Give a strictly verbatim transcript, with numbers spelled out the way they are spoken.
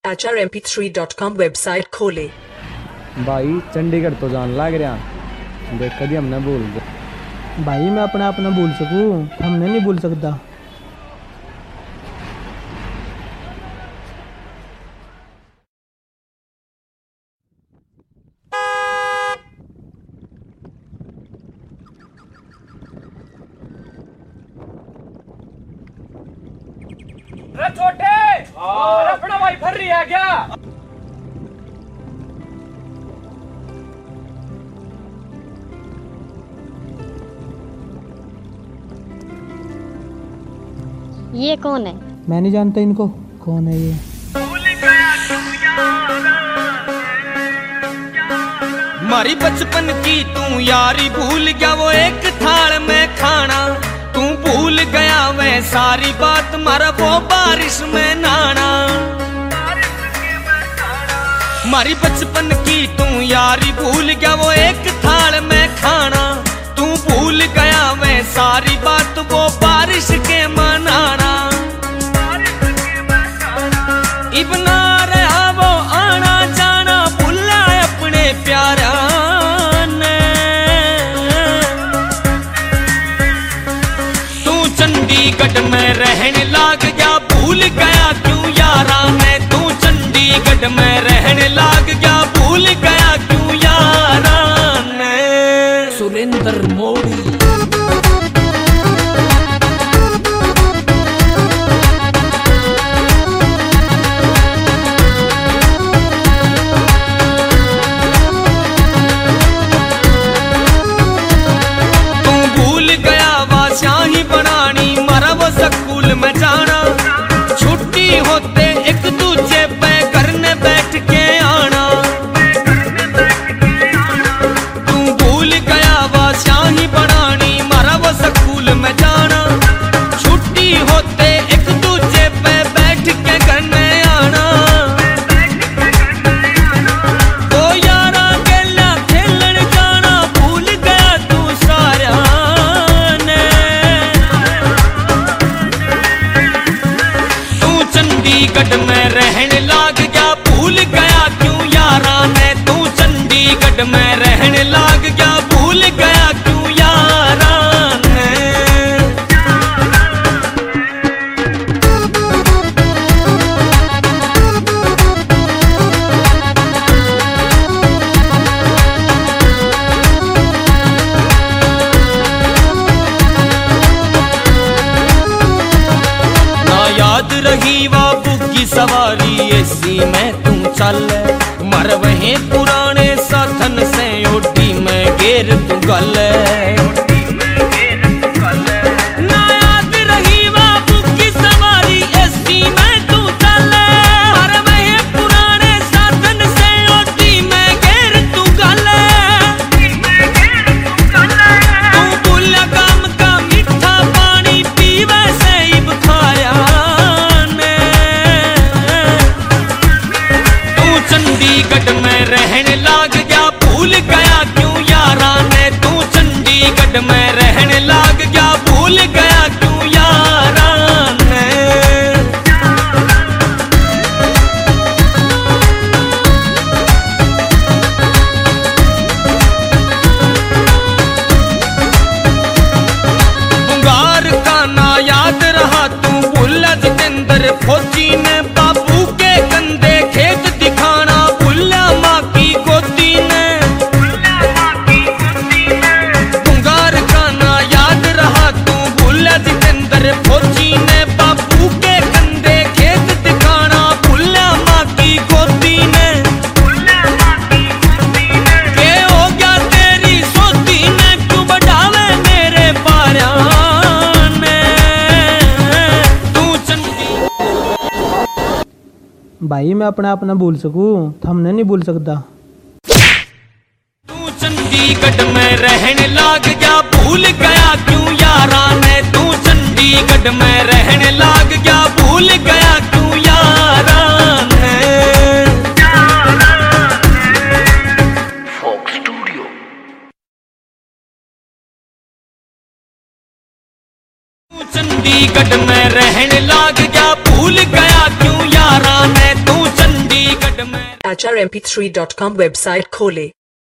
H R M P three dot com website खोले। भाई चंडीगढ़ तो जान लग रहा देख कभी हमने भूल गए। भाई मैं अपना अपना भूल सकूं, हमने नहीं भूल सकता। अरे छोटे अरे अपना भाई भर रही है क्या? ये कौन है? मैं नहीं जानता इनको, कौन है ये? मारी बचपन की तू यारी भूल गया वो एक थाल में खाना, तू भूल गया वह सारी बात मारा वो बारिश में नहाना। मारी बचपन की तू यारी भूल गया वो एक थाल में खाना, तू भूल गया वह सारी बात वो बारिश के मनाना। इबना रहा वो आना जाना भूला अपने प्यारा ने। तू चंडीगढ़ में रहने लग गया भूल गया क्यों यारा ने। तू चंडीगढ़ में रहने लग गया भूल गया क्यों यारा ने। सुरेंद्र मोदी स्कूल में जाना छुट्टी होते एक दूजे पे करने बैठ के आना। तू भूल गया वो स्याही बनानी मारा वो स्कूल में जाना छुट्टी होते एक दूजे पे बैठ के करने आना। तो यारा गेला खेलन जाना भूल गया तू सारा ने। चंडीगढ़ में रहने लग गया भूल गया क्यों यारा ने। तू चंडीगढ़ में रहने लग गया भूल गया क्यों यारा ने। ना याद रही वा की सवारी एसी में तू चल मर वहीं पुराने साधन से ओटी में घेर तू गल। ना याद रही बाबू की सवारी एसी में तू चल मर वहीं पुराने साधन से ओटी में घेर तू गल। तू भूला काम का मीठा पानी पीवे से ही बुखाया। चंडीगढ़ में रहने लग गया भूल गया क्यों यारा ने। तू चंडीगढ़ में रहने लग गया भूल गया क्यों यारा ने। बुंगार का ना याद रहा तू भूला जितेंद्र फौजी ने बाबू के कंधे खेत दिखाना भूला माँ की गोदी ने। बुंगार का ना याद रहा तू भूला जितेंद्र फौजी ने बाबू के कंधे खेत दिखाना भूला माँ की गोदी ने। के हो गया तेरी सोती ने क्यों बढ़ावे मेरे पारा ने। तू चंडी भाई मैं अपना अपना भूल सकूं, हमने नहीं भूल सकता। तू चंडीगढ़ में रहने लग गया भूल गया क्यों यारा ने। तू चंडीगढ़ में रहने लग गया भूल गया क्यों यारा ने। तू चंडीगढ़ में रहने लग गया भूल गया क्यों यारा ने। तू Chandigarh culture M P three dot com website खोले।